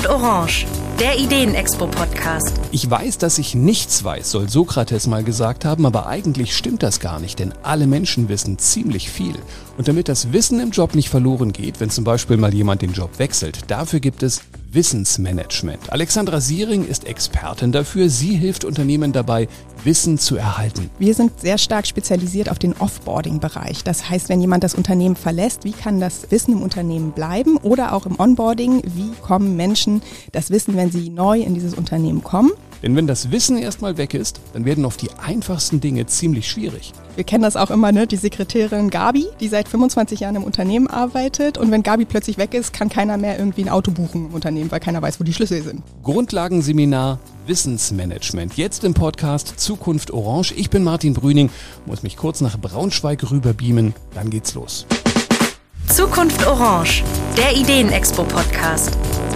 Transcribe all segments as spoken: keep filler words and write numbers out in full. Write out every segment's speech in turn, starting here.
Zukunft Orange, der Ideen-Expo-Podcast. Ich weiß, dass ich nichts weiß, soll Sokrates mal gesagt haben, aber eigentlich stimmt das gar nicht, denn alle Menschen wissen ziemlich viel. Und damit das Wissen im Job nicht verloren geht, wenn zum Beispiel mal jemand den Job wechselt, dafür gibt es Wissensmanagement. Alexandra Siering ist Expertin dafür. Sie hilft Unternehmen dabei, Wissen zu erhalten. Wir sind sehr stark spezialisiert auf den Offboarding-Bereich. Das heißt, wenn jemand das Unternehmen verlässt, wie kann das Wissen im Unternehmen bleiben? Oder auch im Onboarding, wie kommen Menschen das Wissen, wenn sie neu in dieses Unternehmen kommen? Denn wenn das Wissen erstmal weg ist, dann werden oft die einfachsten Dinge ziemlich schwierig. Wir kennen das auch immer, ne? Die Sekretärin Gabi, die seit fünfundzwanzig Jahren im Unternehmen arbeitet. Und wenn Gabi plötzlich weg ist, kann keiner mehr irgendwie ein Auto buchen im Unternehmen, weil keiner weiß, wo die Schlüssel sind. Grundlagenseminar Wissensmanagement. Jetzt im Podcast Zukunft Orange. Ich bin Martin Brüning, muss mich kurz nach Braunschweig rüberbeamen. Dann geht's los. Zukunft Orange, der Ideen-Expo-Podcast.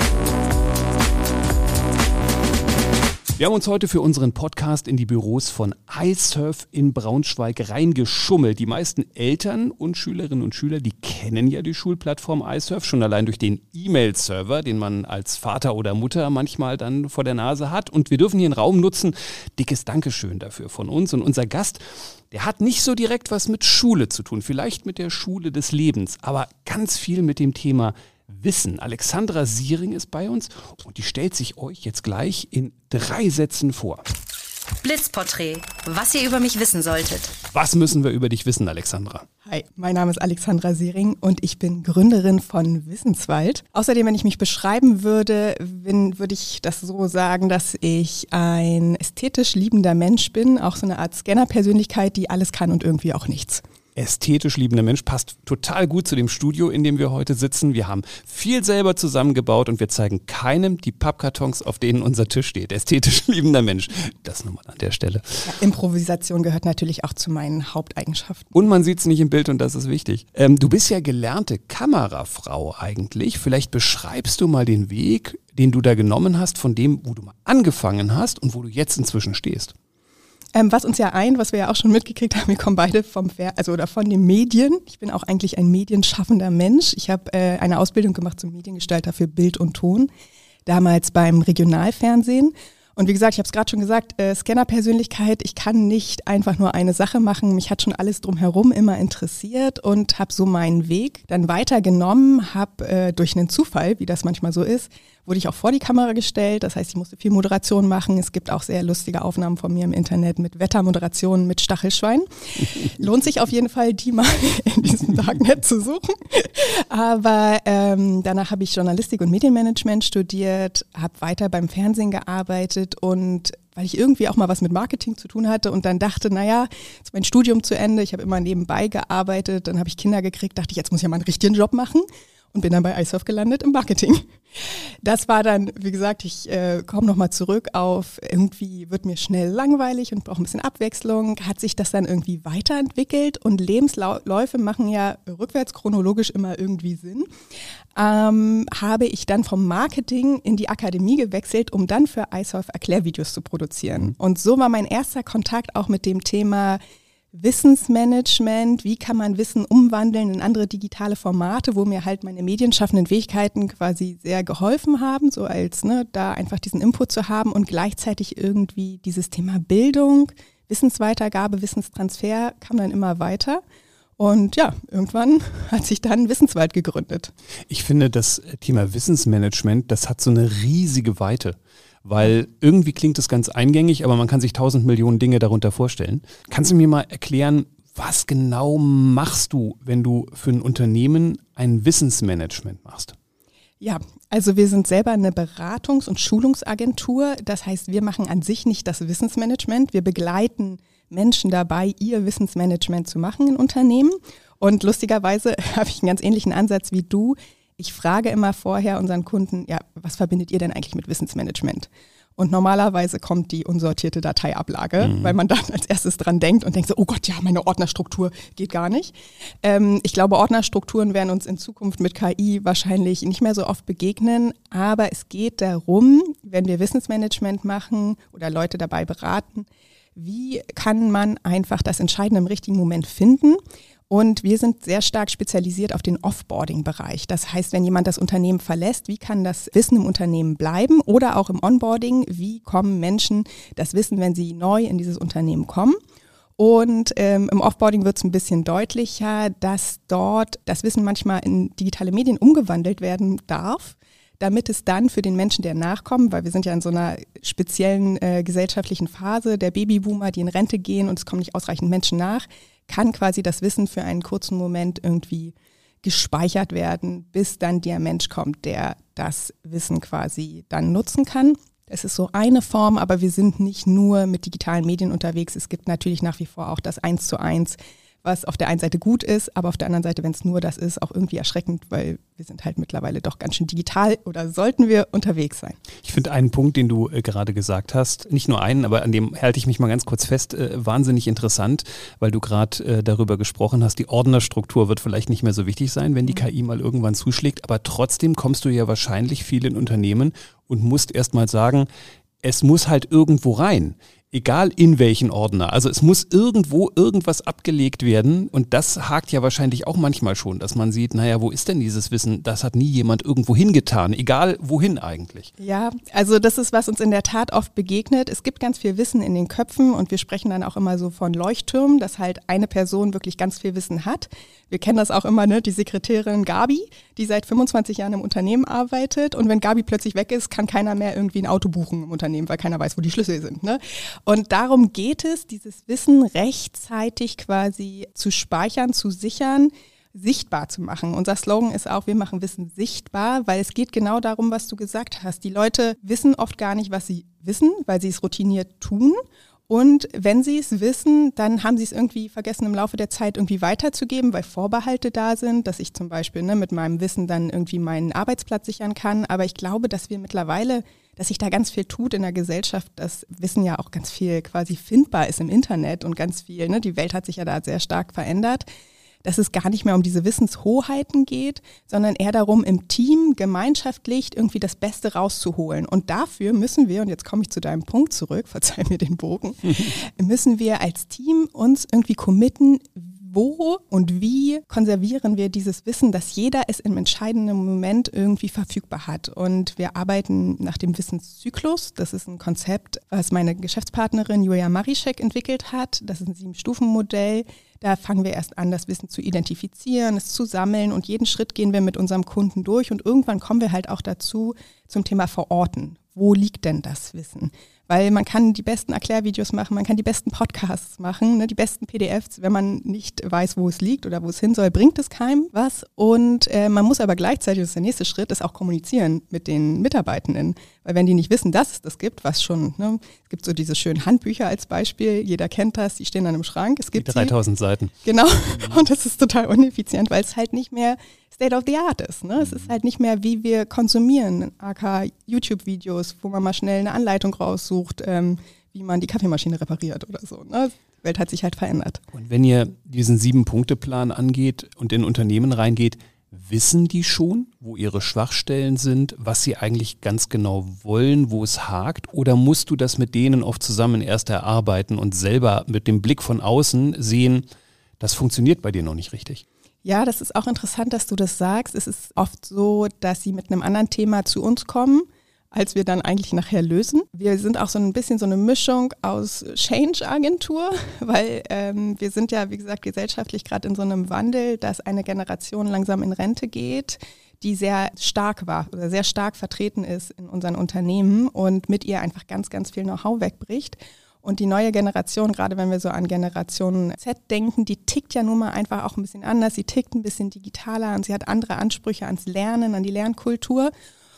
Wir haben uns heute für unseren Podcast in die Büros von iSurf in Braunschweig reingeschummelt. Die meisten Eltern und Schülerinnen und Schüler, die kennen ja die Schulplattform iSurf schon allein durch den E-Mail-Server, den man als Vater oder Mutter manchmal dann vor der Nase hat. Und wir dürfen hier einen Raum nutzen. Dickes Dankeschön dafür von uns. Und unser Gast, der hat nicht so direkt was mit Schule zu tun, vielleicht mit der Schule des Lebens, aber ganz viel mit dem Thema Wissen. Alexandra Siering ist bei uns und die stellt sich euch jetzt gleich in drei Sätzen vor. Blitzporträt, was ihr über mich wissen solltet. Was müssen wir über dich wissen, Alexandra? Hi, mein Name ist Alexandra Siering und ich bin Gründerin von Wissenswald. Außerdem, wenn ich mich beschreiben würde, bin, würde ich das so sagen, dass ich ein ästhetisch liebender Mensch bin, auch so eine Art Scanner-Persönlichkeit, die alles kann und irgendwie auch nichts. Ästhetisch liebender Mensch, passt total gut zu dem Studio, in dem wir heute sitzen. Wir haben viel selber zusammengebaut und wir zeigen keinem die Pappkartons, auf denen unser Tisch steht. Ästhetisch liebender Mensch. Das nochmal an der Stelle. Ja, Improvisation gehört natürlich auch zu meinen Haupteigenschaften. Und man sieht es nicht im Bild und das ist wichtig. Ähm, du bist ja gelernte Kamerafrau eigentlich. Vielleicht beschreibst du mal den Weg, den du da genommen hast, von dem, wo du mal angefangen hast und wo du jetzt inzwischen stehst. Ähm, was uns ja ein, was wir ja auch schon mitgekriegt haben, wir kommen beide vom Fer- also oder von den Medien. Ich bin auch eigentlich ein medienschaffender Mensch. Ich habe äh, eine Ausbildung gemacht zum Mediengestalter für Bild und Ton, damals beim Regionalfernsehen. Und wie gesagt, ich habe es gerade schon gesagt, äh, Scanner-Persönlichkeit, ich kann nicht einfach nur eine Sache machen. Mich hat schon alles drumherum immer interessiert und habe so meinen Weg dann weitergenommen, habe äh, durch einen Zufall, wie das manchmal so ist, wurde ich auch vor die Kamera gestellt. Das heißt, ich musste viel Moderation machen. Es gibt auch sehr lustige Aufnahmen von mir im Internet mit Wettermoderationen mit Stachelschwein. Lohnt sich auf jeden Fall, die mal in diesem Darknet zu suchen. Aber ähm, danach habe ich Journalistik und Medienmanagement studiert, habe weiter beim Fernsehen gearbeitet und weil ich irgendwie auch mal was mit Marketing zu tun hatte und dann dachte, naja, jetzt ist mein Studium zu Ende, ich habe immer nebenbei gearbeitet, dann habe ich Kinder gekriegt, dachte ich, jetzt muss ich ja mal einen richtigen Job machen. Und bin dann bei iSurf gelandet im Marketing. Das war dann, wie gesagt, ich äh, komme nochmal zurück auf, irgendwie wird mir schnell langweilig und brauche ein bisschen Abwechslung. Hat sich das dann irgendwie weiterentwickelt und Lebensläufe machen ja rückwärts chronologisch immer irgendwie Sinn. Ähm, habe ich dann vom Marketing in die Akademie gewechselt, um dann für iSurf Erklärvideos zu produzieren. Und so war mein erster Kontakt auch mit dem Thema Wissensmanagement, wie kann man Wissen umwandeln in andere digitale Formate, wo mir halt meine medienschaffenden Fähigkeiten quasi sehr geholfen haben, so als ne, da einfach diesen Input zu haben und gleichzeitig irgendwie dieses Thema Bildung, Wissensweitergabe, Wissenstransfer kam dann immer weiter. Und ja, irgendwann hat sich dann Wissenswald gegründet. Ich finde, das Thema Wissensmanagement, das hat so eine riesige Weite. Weil irgendwie klingt es ganz eingängig, aber man kann sich tausend Millionen Dinge darunter vorstellen. Kannst du mir mal erklären, was genau machst du, wenn du für ein Unternehmen ein Wissensmanagement machst? Ja, also wir sind selber eine Beratungs- und Schulungsagentur. Das heißt, wir machen an sich nicht das Wissensmanagement. Wir begleiten Menschen dabei, ihr Wissensmanagement zu machen in Unternehmen. Und lustigerweise habe ich einen ganz ähnlichen Ansatz wie du. Ich frage immer vorher unseren Kunden, ja, was verbindet ihr denn eigentlich mit Wissensmanagement? Und normalerweise kommt die unsortierte Dateiablage, mhm. weil man dann als erstes dran denkt und denkt so, oh Gott, ja, meine Ordnerstruktur geht gar nicht. Ähm, ich glaube, Ordnerstrukturen werden uns in Zukunft mit K I wahrscheinlich nicht mehr so oft begegnen. Aber es geht darum, wenn wir Wissensmanagement machen oder Leute dabei beraten, wie kann man einfach das Entscheidende im richtigen Moment finden? Und wir sind sehr stark spezialisiert auf den Offboarding-Bereich. Das heißt, wenn jemand das Unternehmen verlässt, wie kann das Wissen im Unternehmen bleiben? Oder auch im Onboarding, wie kommen Menschen das Wissen, wenn sie neu in dieses Unternehmen kommen? Und ähm, im Offboarding wird es ein bisschen deutlicher, dass dort das Wissen manchmal in digitale Medien umgewandelt werden darf, damit es dann für den Menschen, der nachkommt, weil wir sind ja in so einer speziellen äh, gesellschaftlichen Phase der Babyboomer, die in Rente gehen und es kommen nicht ausreichend Menschen nach, kann quasi das Wissen für einen kurzen Moment irgendwie gespeichert werden, bis dann der Mensch kommt, der das Wissen quasi dann nutzen kann. Es ist so eine Form, aber wir sind nicht nur mit digitalen Medien unterwegs. Es gibt natürlich nach wie vor auch das Eins zu Eins, was auf der einen Seite gut ist, aber auf der anderen Seite, wenn es nur das ist, auch irgendwie erschreckend, weil wir sind halt mittlerweile doch ganz schön digital oder sollten wir unterwegs sein. Ich finde einen Punkt, den du äh, gerade gesagt hast, nicht nur einen, aber an dem halte ich mich mal ganz kurz fest, äh, wahnsinnig interessant, weil du gerade äh, darüber gesprochen hast, die Ordnerstruktur wird vielleicht nicht mehr so wichtig sein, wenn die K I mal irgendwann zuschlägt, aber trotzdem kommst du ja wahrscheinlich viel in Unternehmen und musst erst mal sagen, es muss halt irgendwo rein. Egal in welchen Ordner. Also es muss irgendwo irgendwas abgelegt werden und das hakt ja wahrscheinlich auch manchmal schon, dass man sieht, naja, wo ist denn dieses Wissen? Das hat nie jemand irgendwo hingetan, egal wohin eigentlich. Ja, also das ist, was uns in der Tat oft begegnet. Es gibt ganz viel Wissen in den Köpfen und wir sprechen dann auch immer so von Leuchttürmen, dass halt eine Person wirklich ganz viel Wissen hat. Wir kennen das auch immer, ne, die Sekretärin Gabi, die seit fünfundzwanzig Jahren im Unternehmen arbeitet und wenn Gabi plötzlich weg ist, kann keiner mehr irgendwie ein Auto buchen im Unternehmen, weil keiner weiß, wo die Schlüssel sind, ne? Und darum geht es, dieses Wissen rechtzeitig quasi zu speichern, zu sichern, sichtbar zu machen. Unser Slogan ist auch, wir machen Wissen sichtbar, weil es geht genau darum, was du gesagt hast. Die Leute wissen oft gar nicht, was sie wissen, weil sie es routiniert tun. Und wenn sie es wissen, dann haben sie es irgendwie vergessen, im Laufe der Zeit irgendwie weiterzugeben, weil Vorbehalte da sind, dass ich zum Beispiel ne, mit meinem Wissen dann irgendwie meinen Arbeitsplatz sichern kann. Aber ich glaube, dass wir mittlerweile, dass sich da ganz viel tut in der Gesellschaft, dass Wissen ja auch ganz viel quasi findbar ist im Internet und ganz viel, ne, die Welt hat sich ja da sehr stark verändert, dass es gar nicht mehr um diese Wissenshoheiten geht, sondern eher darum, im Team gemeinschaftlich irgendwie das Beste rauszuholen. Und dafür müssen wir, und jetzt komme ich zu deinem Punkt zurück, verzeih mir den Bogen, müssen wir als Team uns irgendwie committen, wo und wie konservieren wir dieses Wissen, dass jeder es im entscheidenden Moment irgendwie verfügbar hat. Und wir arbeiten nach dem Wissenszyklus. Das ist ein Konzept, was meine Geschäftspartnerin Julia Marischek entwickelt hat. Das ist ein Sieben-Stufen-Modell. Da fangen wir erst an, das Wissen zu identifizieren, es zu sammeln und jeden Schritt gehen wir mit unserem Kunden durch und irgendwann kommen wir halt auch dazu zum Thema Verorten. Wo liegt denn das Wissen? Weil man kann die besten Erklärvideos machen, man kann die besten Podcasts machen, ne, die besten P D Fs, wenn man nicht weiß, wo es liegt oder wo es hin soll, bringt es keinem was. Und äh, man muss aber gleichzeitig, das ist der nächste Schritt, ist auch kommunizieren mit den Mitarbeitenden. Weil wenn die nicht wissen, dass es das gibt, was schon, ne, es gibt so diese schönen Handbücher als Beispiel, jeder kennt das, die stehen dann im Schrank. Es gibt die dreitausend sie. Seiten. Genau, und das ist total uneffizient, weil es halt nicht mehr State of the Art ist. Ne? Es ist halt nicht mehr, wie wir konsumieren, aka YouTube-Videos, wo man mal schnell eine Anleitung raussucht, ähm, wie man die Kaffeemaschine repariert oder so. Ne? Die Welt hat sich halt verändert. Und wenn ihr diesen Sieben-Punkte-Plan angeht und in Unternehmen reingeht, wissen die schon, wo ihre Schwachstellen sind, was sie eigentlich ganz genau wollen, wo es hakt? Oder musst du das mit denen oft zusammen erst erarbeiten und selber mit dem Blick von außen sehen, das funktioniert bei dir noch nicht richtig? Ja, das ist auch interessant, dass du das sagst. Es ist oft so, dass sie mit einem anderen Thema zu uns kommen, als wir dann eigentlich nachher lösen. Wir sind auch so ein bisschen so eine Mischung aus Change-Agentur, weil ähm, wir sind ja, wie gesagt, gesellschaftlich gerade in so einem Wandel, dass eine Generation langsam in Rente geht, die sehr stark war oder sehr stark vertreten ist in unseren Unternehmen und mit ihr einfach ganz, ganz viel Know-how wegbricht. Und die neue Generation, gerade wenn wir so an Generation Z denken, die tickt ja nun mal einfach auch ein bisschen anders. Sie tickt ein bisschen digitaler und sie hat andere Ansprüche ans Lernen, an die Lernkultur.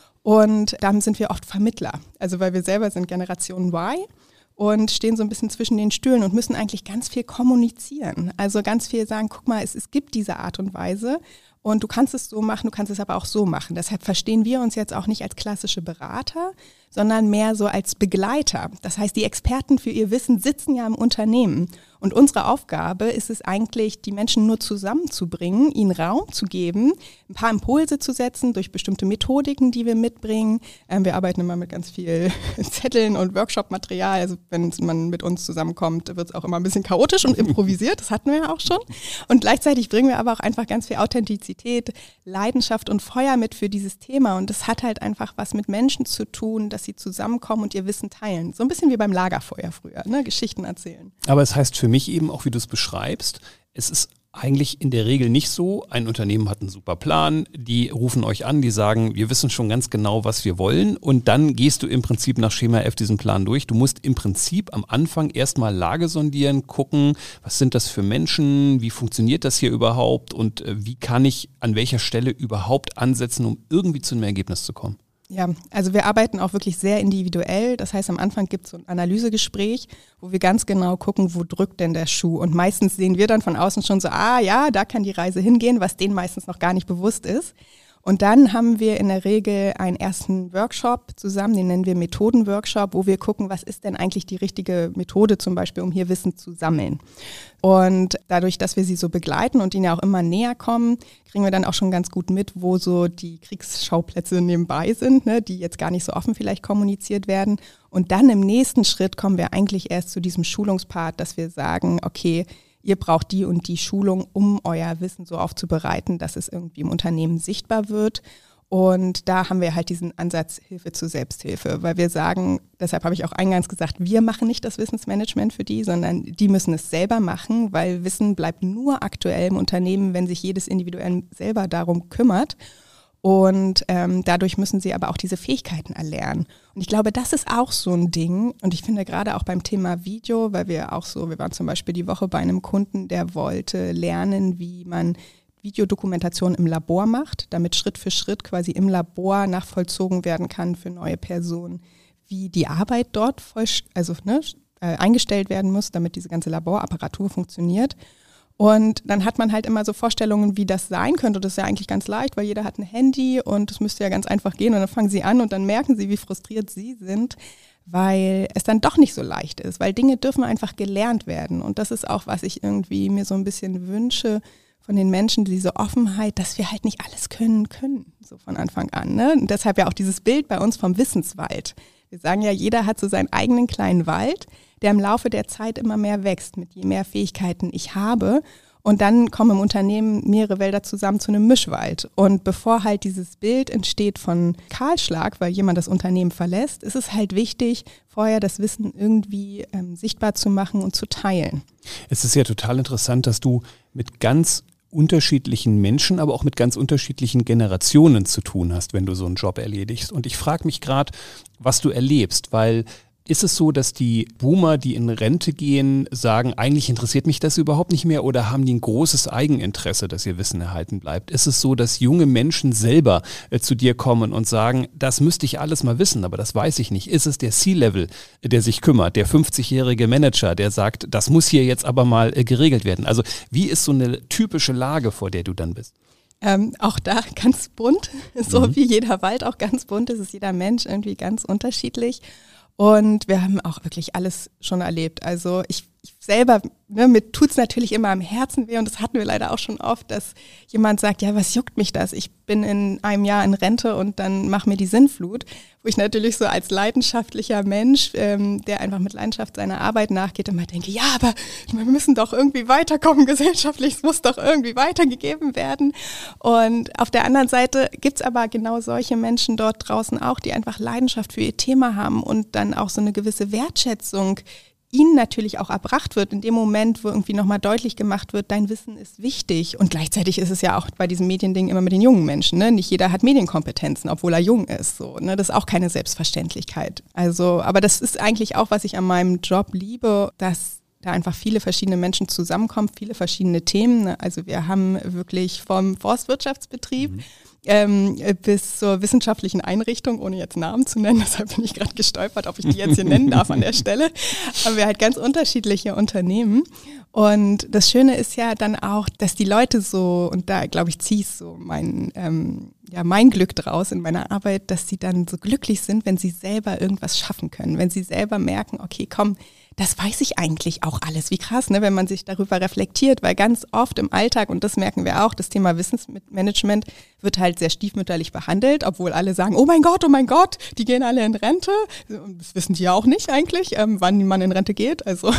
Und dann sind wir oft Vermittler. Also weil wir selber sind Generation Y und stehen so ein bisschen zwischen den Stühlen und müssen eigentlich ganz viel kommunizieren. Also ganz viel sagen, guck mal, es, es gibt diese Art und Weise. Und du kannst es so machen, du kannst es aber auch so machen. Deshalb verstehen wir uns jetzt auch nicht als klassische Berater, sondern mehr so als Begleiter. Das heißt, die Experten für ihr Wissen sitzen ja im Unternehmen. Und unsere Aufgabe ist es eigentlich, die Menschen nur zusammenzubringen, ihnen Raum zu geben, ein paar Impulse zu setzen durch bestimmte Methodiken, die wir mitbringen. Ähm, wir arbeiten immer mit ganz viel Zetteln und Workshop-Material. Also wenn man mit uns zusammenkommt, wird es auch immer ein bisschen chaotisch und improvisiert. Das hatten wir ja auch schon. Und gleichzeitig bringen wir aber auch einfach ganz viel Authentizität, Leidenschaft und Feuer mit für dieses Thema. Und das hat halt einfach was mit Menschen zu tun, dass sie zusammenkommen und ihr Wissen teilen. So ein bisschen wie beim Lagerfeuer früher, ne? Geschichten erzählen. Aber es heißt für mich eben, auch wie du es beschreibst, es ist eigentlich in der Regel nicht so, ein Unternehmen hat einen super Plan, die rufen euch an, die sagen, wir wissen schon ganz genau, was wir wollen, und dann gehst du im Prinzip nach Schema F diesen Plan durch. Du musst im Prinzip am Anfang erstmal Lage sondieren, gucken, was sind das für Menschen, wie funktioniert das hier überhaupt und äh, wie kann ich an welcher Stelle überhaupt ansetzen, um irgendwie zu einem Ergebnis zu kommen. Ja, also wir arbeiten auch wirklich sehr individuell. Das heißt, am Anfang gibt es so ein Analysegespräch, wo wir ganz genau gucken, wo drückt denn der Schuh. Und meistens sehen wir dann von außen schon so, ah ja, da kann die Reise hingehen, was denen meistens noch gar nicht bewusst ist. Und dann haben wir in der Regel einen ersten Workshop zusammen, den nennen wir Methodenworkshop, wo wir gucken, was ist denn eigentlich die richtige Methode zum Beispiel, um hier Wissen zu sammeln. Und dadurch, dass wir sie so begleiten und ihnen ja auch immer näher kommen, kriegen wir dann auch schon ganz gut mit, wo so die Kriegsschauplätze nebenbei sind, ne, die jetzt gar nicht so offen vielleicht kommuniziert werden. Und dann im nächsten Schritt kommen wir eigentlich erst zu diesem Schulungspart, dass wir sagen, okay, ihr braucht die und die Schulung, um euer Wissen so aufzubereiten, dass es irgendwie im Unternehmen sichtbar wird. Und da haben wir halt diesen Ansatz Hilfe zur Selbsthilfe, weil wir sagen, deshalb habe ich auch eingangs gesagt, wir machen nicht das Wissensmanagement für die, sondern die müssen es selber machen, weil Wissen bleibt nur aktuell im Unternehmen, wenn sich jedes individuell selber darum kümmert. Und ähm, dadurch müssen sie aber auch diese Fähigkeiten erlernen. Und ich glaube, das ist auch so ein Ding. Und ich finde gerade auch beim Thema Video, weil wir auch so, wir waren zum Beispiel die Woche bei einem Kunden, der wollte lernen, wie man Videodokumentation im Labor macht, damit Schritt für Schritt quasi im Labor nachvollzogen werden kann für neue Personen, wie die Arbeit dort voll, also ne, äh, eingestellt werden muss, damit diese ganze Laborapparatur funktioniert. Und dann hat man halt immer so Vorstellungen, wie das sein könnte. Das ist ja eigentlich ganz leicht, weil jeder hat ein Handy und es müsste ja ganz einfach gehen. Und dann fangen sie an und dann merken sie, wie frustriert sie sind, weil es dann doch nicht so leicht ist. Weil Dinge dürfen einfach gelernt werden. Und das ist auch, was ich irgendwie mir so ein bisschen wünsche von den Menschen, diese Offenheit, dass wir halt nicht alles können können, so von Anfang an. Ne? Und deshalb ja auch dieses Bild bei uns vom Wissenswald. Wir sagen ja, jeder hat so seinen eigenen kleinen Wald, der im Laufe der Zeit immer mehr wächst, mit je mehr Fähigkeiten ich habe. Und dann kommen im Unternehmen mehrere Wälder zusammen zu einem Mischwald. Und bevor halt dieses Bild entsteht von Kahlschlag, weil jemand das Unternehmen verlässt, ist es halt wichtig, vorher das Wissen irgendwie ähm, sichtbar zu machen und zu teilen. Es ist ja total interessant, dass du mit ganz unterschiedlichen Menschen, aber auch mit ganz unterschiedlichen Generationen zu tun hast, wenn du so einen Job erledigst. Und ich frage mich gerade, was du erlebst, weil ist es so, dass die Boomer, die in Rente gehen, sagen, eigentlich interessiert mich das überhaupt nicht mehr, oder haben die ein großes Eigeninteresse, dass ihr Wissen erhalten bleibt? Ist es so, dass junge Menschen selber äh, zu dir kommen und sagen, das müsste ich alles mal wissen, aber das weiß ich nicht? Ist es der C-Level, der sich kümmert, der fünfzigjährige Manager, der sagt, das muss hier jetzt aber mal äh, geregelt werden? Also wie ist so eine typische Lage, vor der du dann bist? Ähm, auch da ganz bunt, so mhm. wie jeder Wald auch ganz bunt ist, ist jeder Mensch irgendwie ganz unterschiedlich. Und wir haben auch wirklich alles schon erlebt. Also ich, ich selber, ne, mir tut's natürlich immer am Herzen weh, und das hatten wir leider auch schon oft, dass jemand sagt, ja, was juckt mich das? Ich bin in einem Jahr in Rente und dann mach mir die Sinnflut. Wo ich natürlich so als leidenschaftlicher Mensch, ähm, der einfach mit Leidenschaft seiner Arbeit nachgeht, immer denke, ja, aber wir müssen doch irgendwie weiterkommen gesellschaftlich, es muss doch irgendwie weitergegeben werden. Und auf der anderen Seite gibt's aber genau solche Menschen dort draußen auch, die einfach Leidenschaft für ihr Thema haben und dann auch so eine gewisse Wertschätzung ihnen natürlich auch erbracht wird, in dem Moment, wo irgendwie nochmal deutlich gemacht wird, dein Wissen ist wichtig. Und gleichzeitig ist es ja auch bei diesem Mediending immer mit den jungen Menschen. Ne? Nicht jeder hat Medienkompetenzen, obwohl er jung ist. So, ne? Das ist auch keine Selbstverständlichkeit. Also, aber das ist eigentlich auch, was ich an meinem Job liebe, dass da einfach viele verschiedene Menschen zusammenkommen, viele verschiedene Themen. Ne? Also wir haben wirklich vom Forstwirtschaftsbetrieb mhm. Ähm, bis zur wissenschaftlichen Einrichtung, ohne jetzt Namen zu nennen, deshalb bin ich gerade gestolpert, ob ich die jetzt hier nennen darf an der Stelle, haben wir halt ganz unterschiedliche Unternehmen. Und das Schöne ist ja dann auch, dass die Leute so, und da glaube ich, ziehe ich so mein, ähm, ja, mein Glück draus in meiner Arbeit, dass sie dann so glücklich sind, wenn sie selber irgendwas schaffen können, wenn sie selber merken, okay, komm, das weiß ich eigentlich auch alles. Wie krass, ne, wenn man sich darüber reflektiert, weil ganz oft im Alltag, und das merken wir auch, das Thema Wissensmanagement wird halt sehr stiefmütterlich behandelt, obwohl alle sagen, oh mein Gott, oh mein Gott, die gehen alle in Rente. Das wissen die ja auch nicht eigentlich, ähm, wann man in Rente geht. Also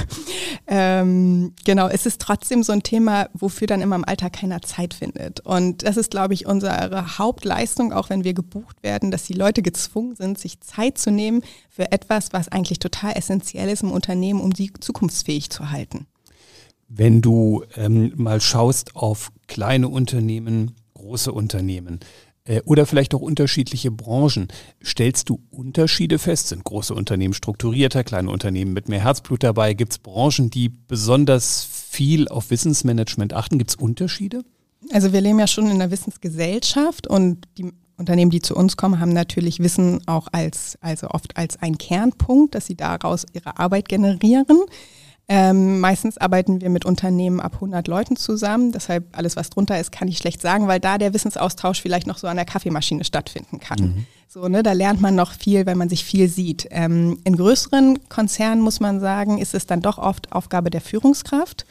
ähm, genau, es ist trotzdem so ein Thema, wofür dann immer im Alltag keiner Zeit findet. Und das ist, glaube ich, unsere Hauptleistung, auch wenn wir gebucht werden, dass die Leute gezwungen sind, sich Zeit zu nehmen für etwas, was eigentlich total essentiell ist im Unternehmen, um sie zukunftsfähig zu halten. Wenn du ähm, mal schaust auf kleine Unternehmen, große Unternehmen äh, oder vielleicht auch unterschiedliche Branchen, stellst du Unterschiede fest? Sind große Unternehmen strukturierter, kleine Unternehmen mit mehr Herzblut dabei? Gibt es Branchen, die besonders viel auf Wissensmanagement achten? Gibt es Unterschiede? Also wir leben ja schon in einer Wissensgesellschaft und die Unternehmen, die zu uns kommen, haben natürlich Wissen auch als, also oft als ein Kernpunkt, dass sie daraus ihre Arbeit generieren. Ähm, meistens arbeiten wir mit Unternehmen ab hundert Leuten zusammen, deshalb alles, was drunter ist, kann ich schlecht sagen, weil da der Wissensaustausch vielleicht noch so an der Kaffeemaschine stattfinden kann. Mhm. So, ne, da lernt man noch viel, wenn man sich viel sieht. Ähm, in größeren Konzernen, muss man sagen, ist es dann doch oft Aufgabe der Führungskraft.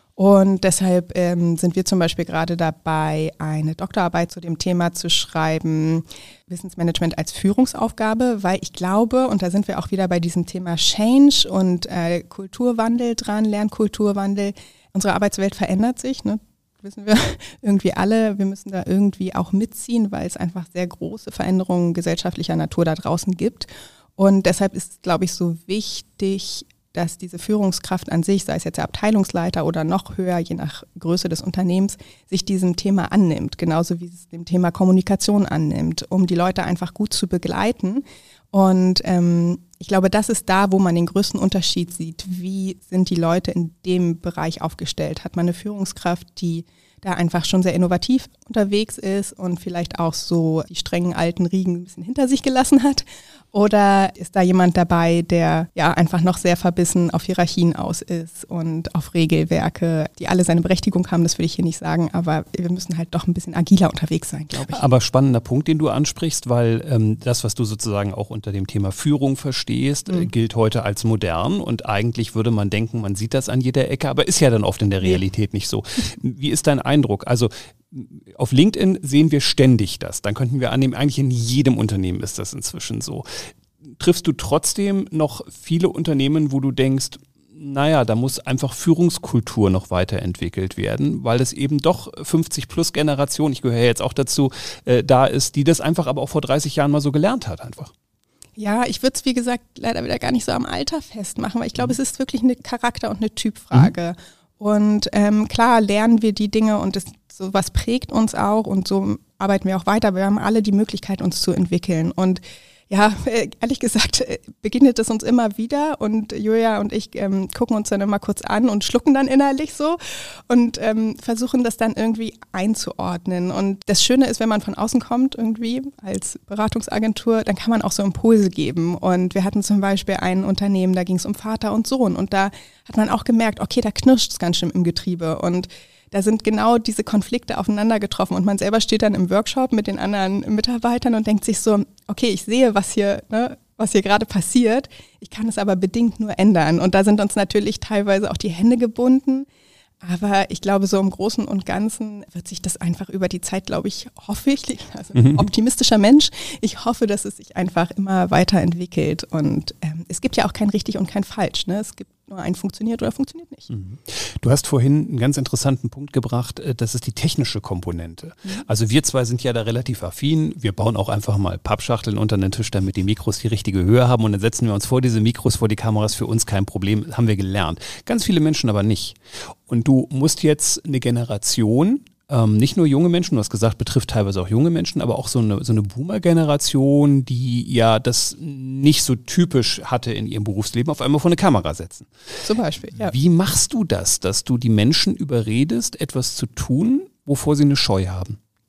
Und deshalb ähm, sind wir zum Beispiel gerade dabei, eine Doktorarbeit zu dem Thema zu schreiben, Wissensmanagement als Führungsaufgabe, weil ich glaube, und da sind wir auch wieder bei diesem Thema Change und äh, Kulturwandel dran, Lernkulturwandel, unsere Arbeitswelt verändert sich, ne? Wissen wir irgendwie alle, wir müssen da irgendwie auch mitziehen, weil es einfach sehr große Veränderungen gesellschaftlicher Natur da draußen gibt. Und deshalb ist es, glaube ich, so wichtig, dass diese Führungskraft an sich, sei es jetzt der Abteilungsleiter oder noch höher, je nach Größe des Unternehmens, sich diesem Thema annimmt, genauso wie es dem Thema Kommunikation annimmt, um die Leute einfach gut zu begleiten. Und ähm, ich glaube, das ist da, wo man den größten Unterschied sieht. Wie sind die Leute in dem Bereich aufgestellt? Hat man eine Führungskraft, die da einfach schon sehr innovativ unterwegs ist und vielleicht auch so die strengen alten Riegen ein bisschen hinter sich gelassen hat? Oder ist da jemand dabei, der ja einfach noch sehr verbissen auf Hierarchien aus ist und auf Regelwerke, die alle seine Berechtigung haben, das will ich hier nicht sagen, aber wir müssen halt doch ein bisschen agiler unterwegs sein, glaube ich. Aber spannender Punkt, den du ansprichst, weil ähm, das, was du sozusagen auch unter dem Thema Führung verstehst, mhm. äh, gilt heute als modern und eigentlich würde man denken, man sieht das an jeder Ecke, aber ist ja dann oft in der Realität nee. nicht so. Wie ist dein Eindruck? Also auf LinkedIn sehen wir ständig das. Dann könnten wir annehmen, eigentlich in jedem Unternehmen ist das inzwischen so. Triffst du trotzdem noch viele Unternehmen, wo du denkst, naja, da muss einfach Führungskultur noch weiterentwickelt werden, weil es eben doch fünfzig plus Generation, ich gehöre jetzt auch dazu, äh, da ist, die das einfach aber auch vor dreißig Jahren mal so gelernt hat einfach. Ja, ich würde es, wie gesagt, leider wieder gar nicht so am Alter festmachen, weil ich glaube, mhm. es ist wirklich eine Charakter- und eine Typfrage. Mhm. Und ähm, klar lernen wir die Dinge und das, sowas prägt uns auch und so arbeiten wir auch weiter. Wir haben alle die Möglichkeit, uns zu entwickeln. Und ja, ehrlich gesagt, begegnet es uns immer wieder und Julia und ich ähm, gucken uns dann immer kurz an und schlucken dann innerlich so und ähm, versuchen das dann irgendwie einzuordnen. Und das Schöne ist, wenn man von außen kommt irgendwie als Beratungsagentur, dann kann man auch so Impulse geben. Und wir hatten zum Beispiel ein Unternehmen, da ging es um Vater und Sohn und da hat man auch gemerkt, okay, da knirscht es ganz schön im Getriebe und da sind genau diese Konflikte aufeinander getroffen und man selber steht dann im Workshop mit den anderen Mitarbeitern und denkt sich so, okay, ich sehe, was hier, ne, was hier gerade passiert, ich kann es aber bedingt nur ändern. Und da sind uns natürlich teilweise auch die Hände gebunden. Aber ich glaube, so im Großen und Ganzen wird sich das einfach über die Zeit, glaube ich, hoffe ich, also ein mhm. optimistischer Mensch, ich hoffe, dass es sich einfach immer weiterentwickelt. Und ähm, es gibt ja auch kein richtig und kein falsch, ne? Es gibt nur ein funktioniert oder funktioniert nicht. Du hast vorhin einen ganz interessanten Punkt gebracht, das ist die technische Komponente. Mhm. Also wir zwei sind ja da relativ affin, wir bauen auch einfach mal Pappschachteln unter den Tisch, damit die Mikros die richtige Höhe haben und dann setzen wir uns vor diese Mikros, vor die Kameras, für uns kein Problem, haben wir gelernt. Ganz viele Menschen aber nicht. Und du musst jetzt eine Generation, Ähm, nicht nur junge Menschen, du hast gesagt, betrifft teilweise auch junge Menschen, aber auch so eine, so eine Boomer-Generation, die ja das nicht so typisch hatte in ihrem Berufsleben, auf einmal vor eine Kamera setzen. Zum Beispiel, ja. Wie machst du das, dass du die Menschen überredest, etwas zu tun, wovor sie eine Scheu haben?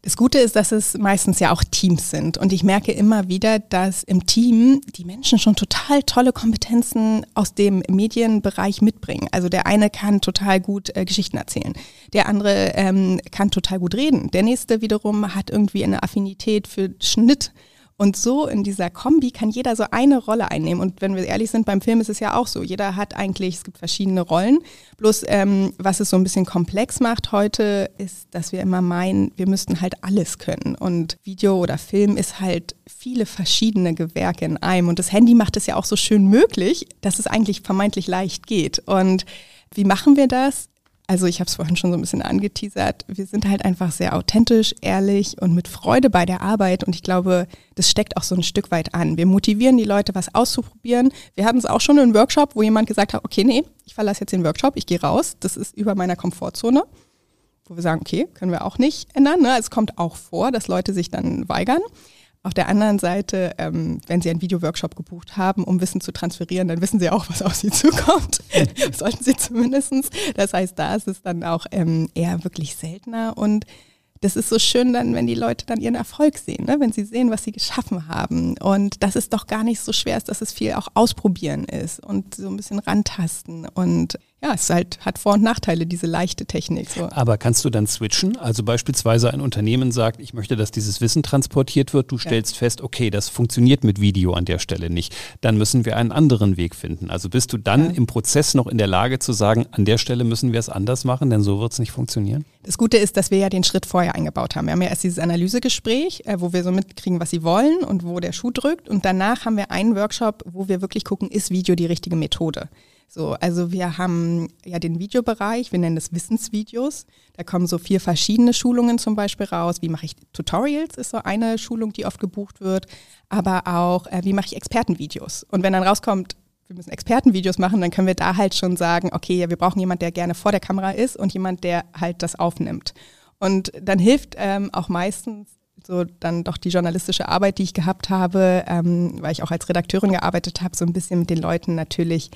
Das Gute ist, dass es meistens ja auch Teams sind und ich merke immer wieder, dass im Team die Menschen schon total tolle Kompetenzen aus dem Medienbereich mitbringen. Also der eine kann total gut äh, Geschichten erzählen, der andere ähm, kann total gut reden, der nächste wiederum hat irgendwie eine Affinität für Schnitt. Und so in dieser Kombi kann jeder so eine Rolle einnehmen. Und wenn wir ehrlich sind, beim Film ist es ja auch so. Jeder hat eigentlich, es gibt verschiedene Rollen. Bloß ähm, was es so ein bisschen komplex macht heute, ist, dass wir immer meinen, wir müssten halt alles können. Und Video oder Film ist halt viele verschiedene Gewerke in einem. Und das Handy macht es ja auch so schön möglich, dass es eigentlich vermeintlich leicht geht. Und wie machen wir das? Also ich habe es vorhin schon so ein bisschen angeteasert. Wir sind halt einfach sehr authentisch, ehrlich und mit Freude bei der Arbeit. Und ich glaube, das steckt auch so ein Stück weit an. Wir motivieren die Leute, was auszuprobieren. Wir hatten es auch schon in einem Workshop, wo jemand gesagt hat, okay, nee, ich verlasse jetzt den Workshop, ich gehe raus. Das ist über meiner Komfortzone. Wo wir sagen, okay, können wir auch nicht ändern. Ne? Es kommt auch vor, dass Leute sich dann weigern. Auf der anderen Seite, ähm, wenn Sie einen Video-Workshop gebucht haben, um Wissen zu transferieren, dann wissen Sie auch, was auf Sie zukommt. Sollten Sie zumindest. Das heißt, da ist es dann auch ähm, eher wirklich seltener. Und das ist so schön dann, wenn die Leute dann ihren Erfolg sehen, ne? Wenn sie sehen, was sie geschaffen haben. Und dass es doch gar nicht so schwer ist, dass es viel auch ausprobieren ist und so ein bisschen rantasten. Und ja, es halt hat Vor- und Nachteile, diese leichte Technik. So. Aber kannst du dann switchen? Also beispielsweise ein Unternehmen sagt, ich möchte, dass dieses Wissen transportiert wird. Du stellst ja. fest, okay, das funktioniert mit Video an der Stelle nicht. Dann müssen wir einen anderen Weg finden. Also bist du dann ja. im Prozess noch in der Lage zu sagen, an der Stelle müssen wir es anders machen, denn so wird es nicht funktionieren? Das Gute ist, dass wir ja den Schritt vorher eingebaut haben. Wir haben ja erst dieses Analysegespräch, wo wir so mitkriegen, was sie wollen und wo der Schuh drückt. Und danach haben wir einen Workshop, wo wir wirklich gucken, ist Video die richtige Methode? So, also wir haben ja den Videobereich, wir nennen das Wissensvideos. Da kommen so vier verschiedene Schulungen zum Beispiel raus. Wie mache ich Tutorials, ist so eine Schulung, die oft gebucht wird. Aber auch, äh, wie mache ich Expertenvideos? Und wenn dann rauskommt, wir müssen Expertenvideos machen, dann können wir da halt schon sagen, okay, ja, wir brauchen jemanden, der gerne vor der Kamera ist und jemand, der halt das aufnimmt. Und dann hilft ähm, auch meistens so dann doch die journalistische Arbeit, die ich gehabt habe, ähm, weil ich auch als Redakteurin gearbeitet habe, so ein bisschen mit den Leuten natürlich,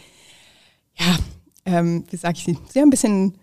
ja, ähm, wie sage ich sie, sehr ein bisschen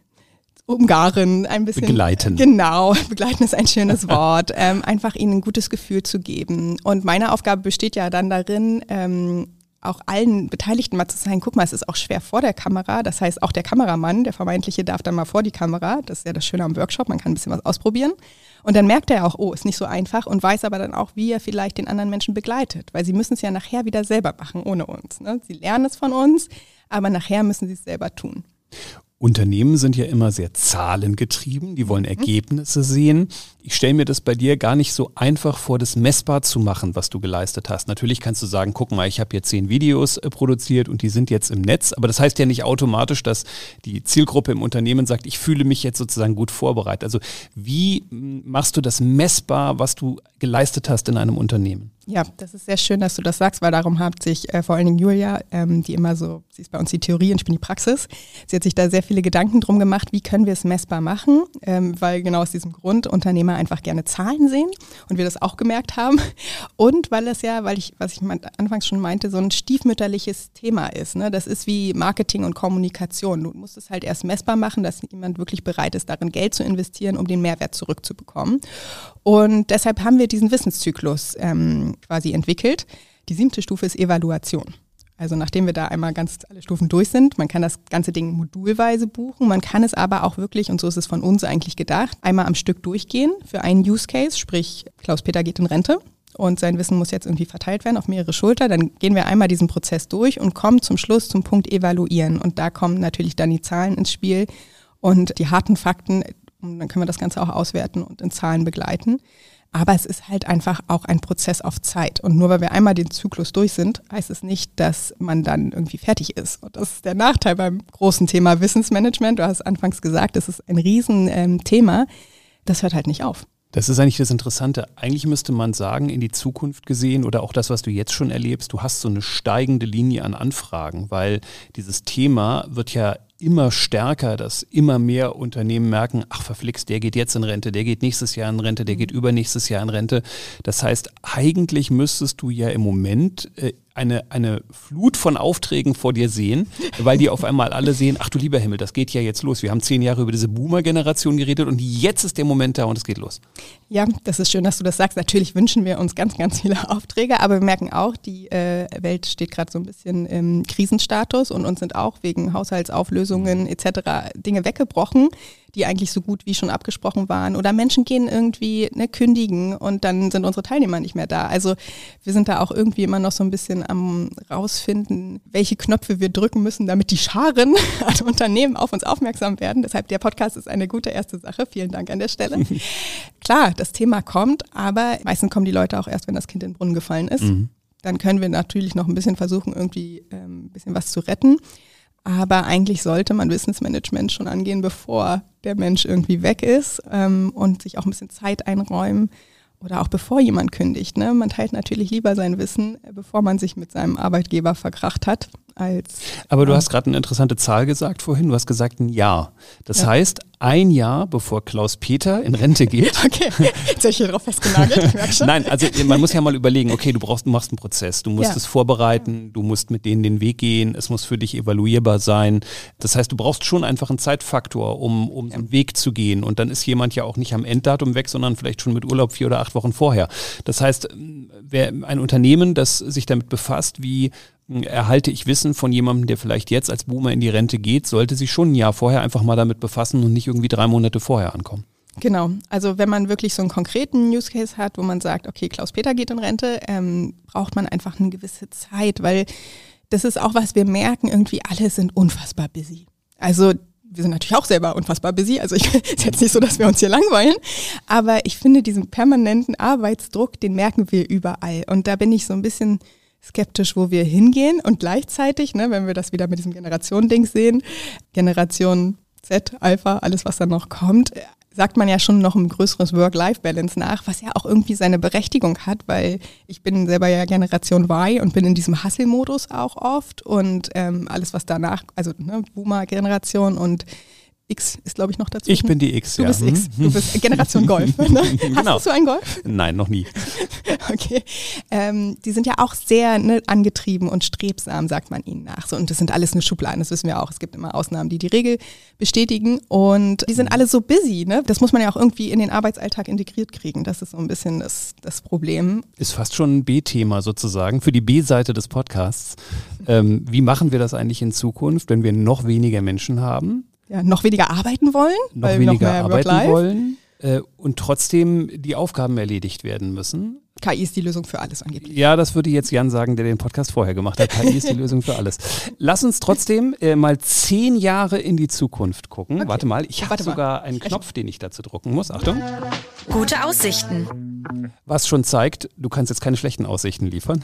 umgaren, ein bisschen begleiten. Genau, begleiten ist ein schönes Wort. ähm, einfach ihnen ein gutes Gefühl zu geben. Und meine Aufgabe besteht ja dann darin, ähm, auch allen Beteiligten mal zu sagen, guck mal, es ist auch schwer vor der Kamera. Das heißt, auch der Kameramann, der vermeintliche, darf dann mal vor die Kamera. Das ist ja das Schöne am Workshop, man kann ein bisschen was ausprobieren. Und dann merkt er auch, oh, ist nicht so einfach und weiß aber dann auch, wie er vielleicht den anderen Menschen begleitet. Weil sie müssen es ja nachher wieder selber machen, ohne uns. Ne? Sie lernen es von uns, aber nachher müssen sie es selber tun. Unternehmen sind ja immer sehr zahlengetrieben, die wollen Ergebnisse sehen. Ich stelle mir das bei dir gar nicht so einfach vor, das messbar zu machen, was du geleistet hast. Natürlich kannst du sagen, guck mal, ich habe hier zehn Videos äh, produziert und die sind jetzt im Netz, aber das heißt ja nicht automatisch, dass die Zielgruppe im Unternehmen sagt, ich fühle mich jetzt sozusagen gut vorbereitet. Also wie machst du das messbar, was du geleistet hast in einem Unternehmen? Ja, das ist sehr schön, dass du das sagst, weil darum hat sich äh, vor allen Dingen Julia, ähm, die immer so, sie ist bei uns die Theorie und ich bin die Praxis, sie hat sich da sehr viele Gedanken drum gemacht, wie können wir es messbar machen, ähm, weil genau aus diesem Grund Unternehmer einfach gerne Zahlen sehen und wir das auch gemerkt haben und weil es ja, weil ich, was ich anfangs schon meinte, so ein stiefmütterliches Thema ist, ne? Das ist wie Marketing und Kommunikation. Du musst es halt erst messbar machen, dass jemand wirklich bereit ist, darin Geld zu investieren, um den Mehrwert zurückzubekommen. Und deshalb haben wir diesen Wissenszyklus ähm, quasi entwickelt. Die siebte Stufe ist Evaluation. Also nachdem wir da einmal ganz alle Stufen durch sind, man kann das ganze Ding modulweise buchen, man kann es aber auch wirklich, und so ist es von uns eigentlich gedacht, einmal am Stück durchgehen für einen Use Case, sprich Klaus-Peter geht in Rente und sein Wissen muss jetzt irgendwie verteilt werden auf mehrere Schultern, dann gehen wir einmal diesen Prozess durch und kommen zum Schluss zum Punkt Evaluieren und da kommen natürlich dann die Zahlen ins Spiel und die harten Fakten, und dann können wir das Ganze auch auswerten und in Zahlen begleiten. Aber es ist halt einfach auch ein Prozess auf Zeit. Und nur weil wir einmal den Zyklus durch sind, heißt es nicht, dass man dann irgendwie fertig ist. Und das ist der Nachteil beim großen Thema Wissensmanagement. Du hast anfangs gesagt, das ist ein Riesenthema. Das hört halt nicht auf. Das ist eigentlich das Interessante. Eigentlich müsste man sagen, in die Zukunft gesehen oder auch das, was du jetzt schon erlebst, du hast so eine steigende Linie an Anfragen, weil dieses Thema wird ja immer stärker, dass immer mehr Unternehmen merken, ach verflixt, der geht jetzt in Rente, der geht nächstes Jahr in Rente, der geht übernächstes Jahr in Rente. Das heißt, eigentlich müsstest du ja im Moment äh, eine, eine Flut von Aufträgen vor dir sehen, weil die auf einmal alle sehen, ach du lieber Himmel, das geht ja jetzt los. Wir haben zehn Jahre über diese Boomer-Generation geredet und jetzt ist der Moment da und es geht los. Ja, das ist schön, dass du das sagst. Natürlich wünschen wir uns ganz, ganz viele Aufträge, aber wir merken auch, die äh, Welt steht gerade so ein bisschen im Krisenstatus und uns sind auch wegen Haushaltsauflösungen et cetera Dinge weggebrochen, die eigentlich so gut wie schon abgesprochen waren. Oder Menschen gehen irgendwie ne, kündigen und dann sind unsere Teilnehmer nicht mehr da. Also wir sind da auch irgendwie immer noch so ein bisschen am rausfinden, welche Knöpfe wir drücken müssen, damit die Scharen an Unternehmen auf uns aufmerksam werden. Deshalb der Podcast ist eine gute erste Sache. Vielen Dank an der Stelle. Klar, das Thema kommt, aber meistens kommen die Leute auch erst, wenn das Kind in den Brunnen gefallen ist. Mhm. Dann können wir natürlich noch ein bisschen versuchen, irgendwie ähm, ein bisschen was zu retten. Aber eigentlich sollte man Wissensmanagement schon angehen, bevor der Mensch irgendwie weg ist ähm, und sich auch ein bisschen Zeit einräumen oder auch bevor jemand kündigt. Ne? Man teilt natürlich lieber sein Wissen, bevor man sich mit seinem Arbeitgeber verkracht hat. Als, Aber du ähm, hast gerade eine interessante Zahl gesagt vorhin. Du hast gesagt ein Jahr. Das ja. heißt, ein Jahr bevor Klaus-Peter in Rente geht. Okay, jetzt habe ich hier drauf festgenagelt. Ich merke schon. Nein, also man muss ja mal überlegen, okay, du brauchst, du machst einen Prozess. Du musst ja. es vorbereiten, du musst mit denen den Weg gehen. Es muss für dich evaluierbar sein. Das heißt, du brauchst schon einfach einen Zeitfaktor, um, um ja. so einen Weg zu gehen. Und dann ist jemand ja auch nicht am Enddatum weg, sondern vielleicht schon mit Urlaub vier oder acht Wochen vorher. Das heißt, wer ein Unternehmen, das sich damit befasst, wie erhalte ich Wissen von jemandem, der vielleicht jetzt als Boomer in die Rente geht, sollte sich schon ein Jahr vorher einfach mal damit befassen und nicht irgendwie drei Monate vorher ankommen. Genau, also wenn man wirklich so einen konkreten Use Case hat, wo man sagt, okay, Klaus-Peter geht in Rente, ähm, braucht man einfach eine gewisse Zeit, weil das ist auch, was wir merken, irgendwie alle sind unfassbar busy. Also wir sind natürlich auch selber unfassbar busy, also ich, ist jetzt nicht so, dass wir uns hier langweilen, aber ich finde diesen permanenten Arbeitsdruck, den merken wir überall und da bin ich so ein bisschen skeptisch, wo wir hingehen und gleichzeitig, ne, wenn wir das wieder mit diesem Generation-Ding sehen, Generation Z, Alpha, alles was dann noch kommt, sagt man ja schon noch ein größeres Work-Life-Balance nach, was ja auch irgendwie seine Berechtigung hat, weil ich bin selber ja Generation Y und bin in diesem Hustle-Modus auch oft und ähm, alles was danach, also ne, Boomer-Generation und X ist, glaube ich, noch dazu. Ich bin die X, du ja. Du bist X, du bist Generation Golf. Ne? Hast genau. du einen Golf? Nein, noch nie. Okay. Ähm, die sind ja auch sehr ne, angetrieben und strebsam, sagt man ihnen nach. So, und das sind alles eine Schubladen, das wissen wir auch. Es gibt immer Ausnahmen, die die Regel bestätigen. Und die sind alle so busy. Ne? Das muss man ja auch irgendwie in den Arbeitsalltag integriert kriegen. Das ist so ein bisschen das, das Problem. Ist fast schon ein B-Thema sozusagen für die B-Seite des Podcasts. Ähm, wie machen wir das eigentlich in Zukunft, wenn wir noch weniger Menschen haben? Ja, noch weniger arbeiten wollen. Noch weil weniger noch mehr arbeiten Work-Life. wollen äh, und trotzdem die Aufgaben erledigt werden müssen. K I ist die Lösung für alles angeblich. Ja, das würde jetzt Jan sagen, der den Podcast vorher gemacht hat. K I ist die Lösung für alles. Lass uns trotzdem äh, mal zehn Jahre in die Zukunft gucken. Okay. Warte mal, ich habe sogar einen Knopf, den ich dazu drucken muss. Achtung. Gute Aussichten. Was schon zeigt, du kannst jetzt keine schlechten Aussichten liefern.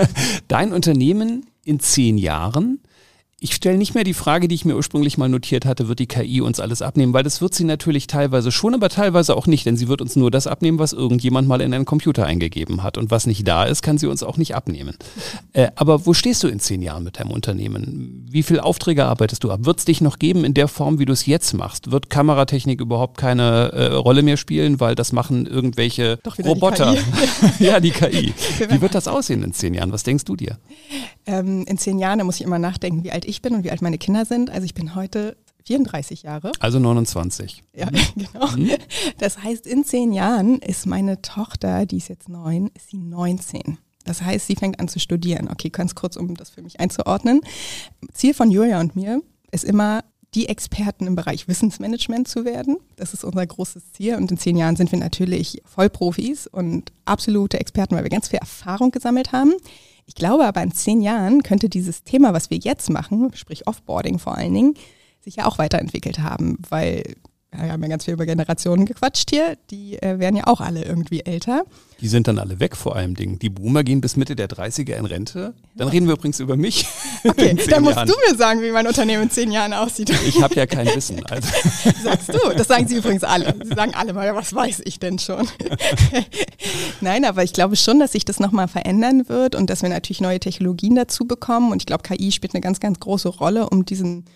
Dein Unternehmen in zehn Jahren. Ich stelle nicht mehr die Frage, die ich mir ursprünglich mal notiert hatte, wird die K I uns alles abnehmen, weil das wird sie natürlich teilweise schon, aber teilweise auch nicht, denn sie wird uns nur das abnehmen, was irgendjemand mal in einen Computer eingegeben hat und was nicht da ist, kann sie uns auch nicht abnehmen. Äh, aber wo stehst du in zehn Jahren mit deinem Unternehmen? Wie viele Aufträge arbeitest du ab? Wird es dich noch geben in der Form, wie du es jetzt machst? Wird Kameratechnik überhaupt keine äh, Rolle mehr spielen, weil das machen irgendwelche Roboter? Die ja, die K I. Wie wird das aussehen in zehn Jahren? Was denkst du dir? Ähm, in zehn Jahren, da muss ich immer nachdenken, wie alt ich bin und wie alt meine Kinder sind. Also ich bin heute vierunddreißig Jahre. Also neunundzwanzig. Ja, genau. Mhm. Das heißt, in zehn Jahren ist meine Tochter, die ist jetzt neun, ist sie neunzehn. Das heißt, sie fängt an zu studieren. Okay, ganz kurz, um das für mich einzuordnen. Ziel von Julia und mir ist immer, die Experten im Bereich Wissensmanagement zu werden. Das ist unser großes Ziel. Und in zehn Jahren sind wir natürlich Vollprofis und absolute Experten, weil wir ganz viel Erfahrung gesammelt haben. Ich glaube aber, in zehn Jahren könnte dieses Thema, was wir jetzt machen, sprich Offboarding vor allen Dingen, sich ja auch weiterentwickelt haben, weil ja, wir haben ja ganz viel über Generationen gequatscht hier, die äh, werden ja auch alle irgendwie älter. Die sind dann alle weg vor allem Dingen. Die Boomer gehen bis Mitte der dreißiger in Rente. Dann reden wir übrigens über mich. Okay, dann musst Jahren. du mir sagen, wie mein Unternehmen in zehn Jahren aussieht. Ich habe ja kein Wissen. Also. Sagst du? Das sagen sie übrigens alle. Sie sagen alle mal, ja, was weiß ich denn schon? Nein, aber ich glaube schon, dass sich das nochmal verändern wird und dass wir natürlich neue Technologien dazu bekommen. Und ich glaube, K I spielt eine ganz, ganz große Rolle, um diesen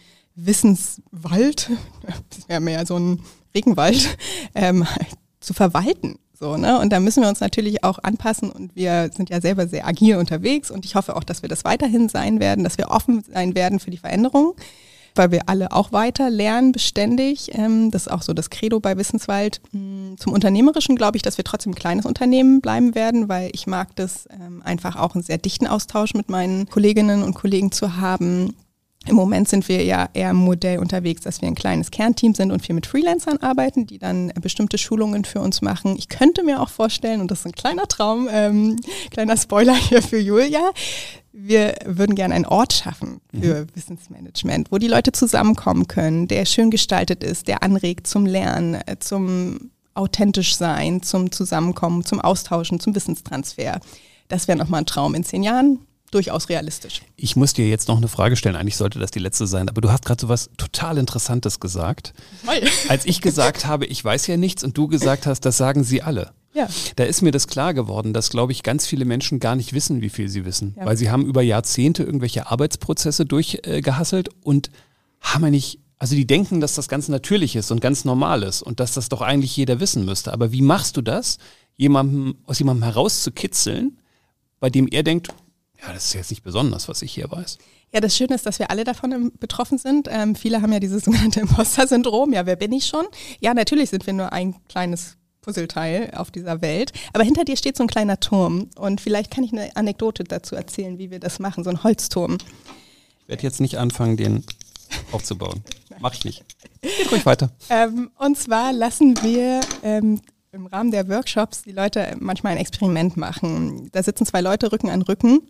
Wissenswald, das wäre mehr so ein Regenwald, ähm, zu verwalten. So, ne? Und da müssen wir uns natürlich auch anpassen und wir sind ja selber sehr agil unterwegs und ich hoffe auch, dass wir das weiterhin sein werden, dass wir offen sein werden für die Veränderung, weil wir alle auch weiter lernen, beständig. Das ist auch so das Credo bei Wissenswald. Zum Unternehmerischen glaube ich, dass wir trotzdem ein kleines Unternehmen bleiben werden, weil ich mag das einfach auch einen sehr dichten Austausch mit meinen Kolleginnen und Kollegen zu haben. Im Moment sind wir ja eher im Modell unterwegs, dass wir ein kleines Kernteam sind und viel mit Freelancern arbeiten, die dann bestimmte Schulungen für uns machen. Ich könnte mir auch vorstellen, und das ist ein kleiner Traum, ähm, kleiner Spoiler hier für Julia, wir würden gerne einen Ort schaffen für mhm. Wissensmanagement, wo die Leute zusammenkommen können, der schön gestaltet ist, der anregt zum Lernen, zum authentisch sein, zum Zusammenkommen, zum Austauschen, zumWissenstransfer. Das wäre nochmal ein Traum in zehn Jahren. Durchaus realistisch. Ich muss dir jetzt noch eine Frage stellen, eigentlich sollte das die letzte sein, aber du hast gerade so was total Interessantes gesagt. Hi. Als ich gesagt habe, ich weiß ja nichts und du gesagt hast, das sagen sie alle. Ja. Da ist mir das klar geworden, dass, glaube ich, ganz viele Menschen gar nicht wissen, wie viel sie wissen. Ja. Weil sie haben über Jahrzehnte irgendwelche Arbeitsprozesse durchgehasselt äh, und haben ja nicht, also die denken, dass das ganz natürlich ist und ganz normal ist und dass das doch eigentlich jeder wissen müsste. Aber wie machst du das, jemandem, aus jemandem herauszukitzeln, bei dem er denkt, ja, das ist jetzt nicht besonders, was ich hier weiß. Ja, das Schöne ist, dass wir alle davon betroffen sind. Ähm, viele haben ja dieses sogenannte Imposter-Syndrom. Ja, wer bin ich schon? Ja, natürlich sind wir nur ein kleines Puzzleteil auf dieser Welt. Aber hinter dir steht so ein kleiner Turm. Und vielleicht kann ich eine Anekdote dazu erzählen, wie wir das machen, so ein Holzturm. Ich werde jetzt nicht anfangen, den aufzubauen. Mach ich nicht. Geht ruhig weiter. Ähm, und zwar lassen wir ähm, im Rahmen der Workshops die Leute manchmal ein Experiment machen. Da sitzen zwei Leute Rücken an Rücken.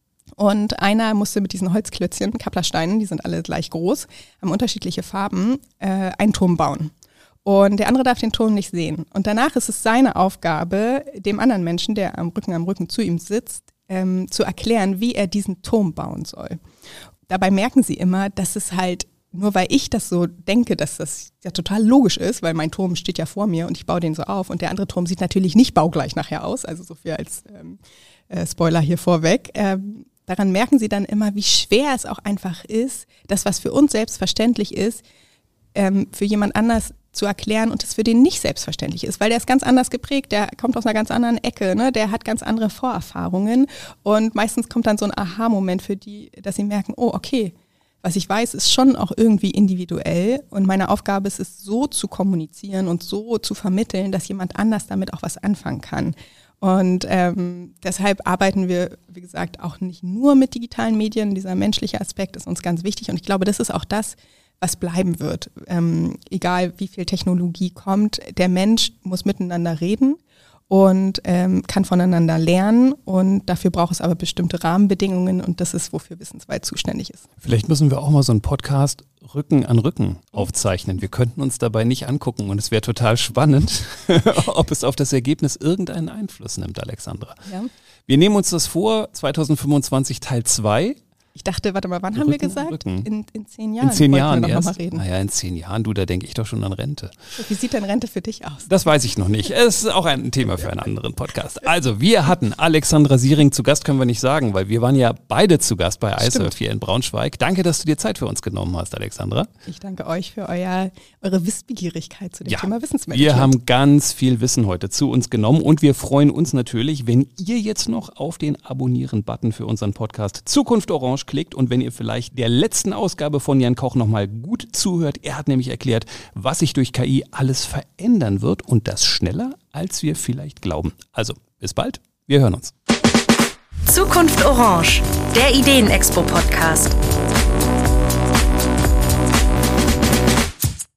Und einer musste mit diesen Holzklötzchen, Kapplersteinen, die sind alle gleich groß, haben unterschiedliche Farben, äh, einen Turm bauen. Und der andere darf den Turm nicht sehen. Und danach ist es seine Aufgabe, dem anderen Menschen, der am Rücken am Rücken zu ihm sitzt, ähm, zu erklären, wie er diesen Turm bauen soll. Dabei merken sie immer, dass es halt, nur weil ich das so denke, dass das ja total logisch ist, weil mein Turm steht ja vor mir und ich baue den so auf und der andere Turm sieht natürlich nicht baugleich nachher aus, also so viel als ähm, äh, Spoiler hier vorweg. Ähm, Daran merken sie dann immer, wie schwer es auch einfach ist, das, was für uns selbstverständlich ist, ähm, für jemand anders zu erklären und es für den nicht selbstverständlich ist, weil der ist ganz anders geprägt, der kommt aus einer ganz anderen Ecke, ne? Der hat ganz andere Vorerfahrungen und meistens kommt dann so ein Aha-Moment für die, dass sie merken, oh okay, was ich weiß, ist schon auch irgendwie individuell und meine Aufgabe ist es, so zu kommunizieren und so zu vermitteln, dass jemand anders damit auch was anfangen kann. Und ähm, deshalb arbeiten wir, wie gesagt, auch nicht nur mit digitalen Medien. Dieser menschliche Aspekt ist uns ganz wichtig. Und ich glaube, das ist auch das, was bleiben wird. Ähm, egal wie viel Technologie kommt, der Mensch muss miteinander reden und ähm, kann voneinander lernen. Und dafür braucht es aber bestimmte Rahmenbedingungen. Und das ist, wofür Wissenswald zuständig ist. Vielleicht müssen wir auch mal so einen Podcast Rücken an Rücken aufzeichnen. Wir könnten uns dabei nicht angucken und es wäre total spannend, ob es auf das Ergebnis irgendeinen Einfluss nimmt, Alexandra. Ja. Wir nehmen uns das vor, zwanzig fünfundzwanzig Teil zwei. Ich dachte, warte mal, wann Rücken, haben wir gesagt? In, in zehn Jahren. In zehn Jahren wir erst? Noch mal reden. Naja, in zehn Jahren, du, da denke ich doch schon an Rente. Wie sieht denn Rente für dich aus? Das weiß ich noch nicht. Es ist auch ein Thema für einen anderen Podcast. Also, wir hatten Alexandra Siering zu Gast, können wir nicht sagen, weil wir waren ja beide zu Gast bei iSurf hier in Braunschweig. Danke, dass du dir Zeit für uns genommen hast, Alexandra. Ich danke euch für euer, eure Wissbegierigkeit zu dem ja, Thema Wissensmanagement. Wir haben ganz viel Wissen heute zu uns genommen und wir freuen uns natürlich, wenn ihr jetzt noch auf den Abonnieren-Button für unseren Podcast Zukunft Orange klickt und wenn ihr vielleicht der letzten Ausgabe von Jan Koch nochmal gut zuhört. Er hat nämlich erklärt, was sich durch K I alles verändern wird und das schneller, als wir vielleicht glauben. Also, bis bald. Wir hören uns. Zukunft Orange, der Ideenexpo-Podcast.